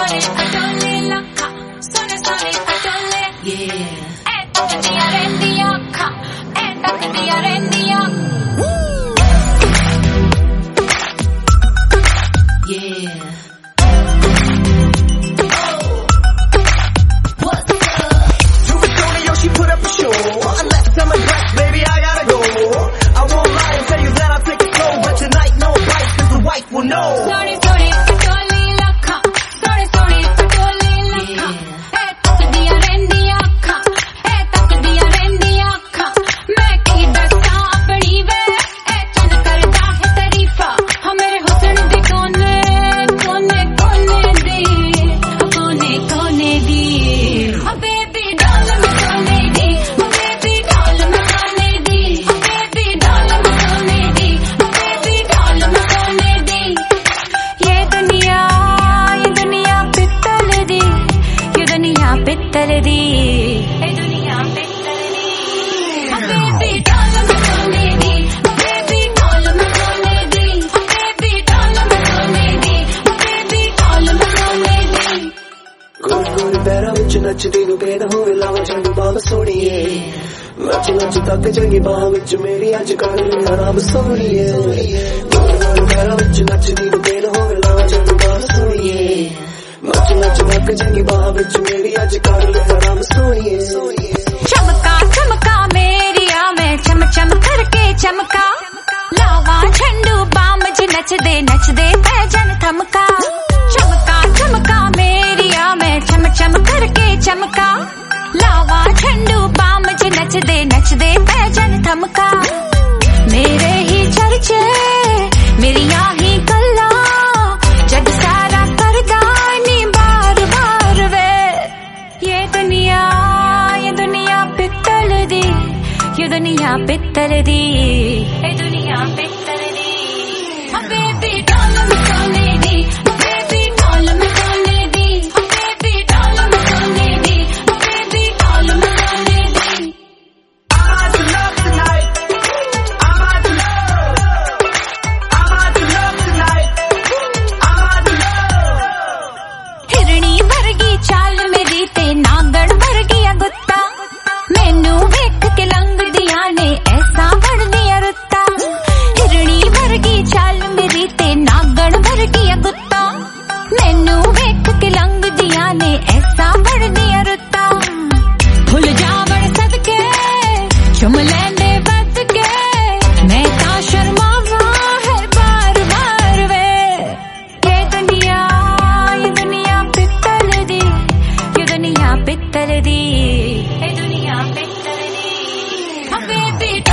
सोने अटोले लखा सोने सोने अटोले ऐ तकदियां रहिंदियां अखां ऐ तकदियां रहिंदियां She put up a show. Left time and right, baby, I gotta go. I won't lie and tell you that I'll take it slow, but tonight no bite, cause the wife will know. Sorry, sorry, patoli lakha. Sorry, sorry, patoli lakha. Hey, takdiya rendiya akha. Hey, takdiya rendiya akha. Main ki dasta apni ve. Hey, chan karda hai tarifa. Ha mere husn de kone kone kone di. Kone kone di. Oh baby, doll me kone di. Oh baby, doll me kone di. Oh baby, doll me kone di. Oh baby, doll me kone di. ये दुनिया पित्तल दी ये दुनिया पित्तल दी ये दुनिया पित्तल दी baby doll में सोने दी बेबी डॉल में सोने दी बेबी डॉल में सोने दी बेबी डॉल में सोने दी गोरी गोरी पैरां विच नचदी नूं बेद होवे लावां चंगी बाह सोहणीए नच नच तक चंगी बाह विच मेरी अज कर आराम सोहणीए गोरी गोरी पैरां विच नचदी नूं बेद होवे लावां चंगी बाह सोहणीए नच नच तक चंगी बाह विच मेरी अज कर आराम सोहणीए चमका चमका मेरी आ मैं चम चम करके चमका लावा झंडू बाम ज नचदे नचदे पैजन थमका चमका चमका मेरी आ मैं चम चम करके चमका लावा झंडू बाम ज नचदे नचदे पैजन थमका मेरे ही चर्चे मेरिया ही गल्ला जग सारा करदा नी बार बार वे ये दुनिया पित्तल दी ये दुनिया पित्तल दी ये दुनिया पित्तल दी oh baby doll में सोने दी oh baby doll में सोने दी oh baby doll में सोने दी oh baby doll में सोने दी I'm out to love tonight. I'm out to love. I'm out to love tonight. I'm out to love. हिरणी वर्गी चाल मेरी ते नागण वर्गी गुत्ता मैनू वेख के लंघ दिया ने ऐसा बड़ दिया रुत्ता हिरणी वर्गी चाल मेरी ते नागण वर्गी गुत्ता मैनू वेख के लंघ दिया ने ऐसा बड़ दिया रुत्ता भुल जावण सदके चुम लैंदे बद के मैं ता शर्मावा है बार बार वे ये दुनिया पित्तल दी ये दुनिया पित्तल दी ये दुनिया पित्तल दी oh baby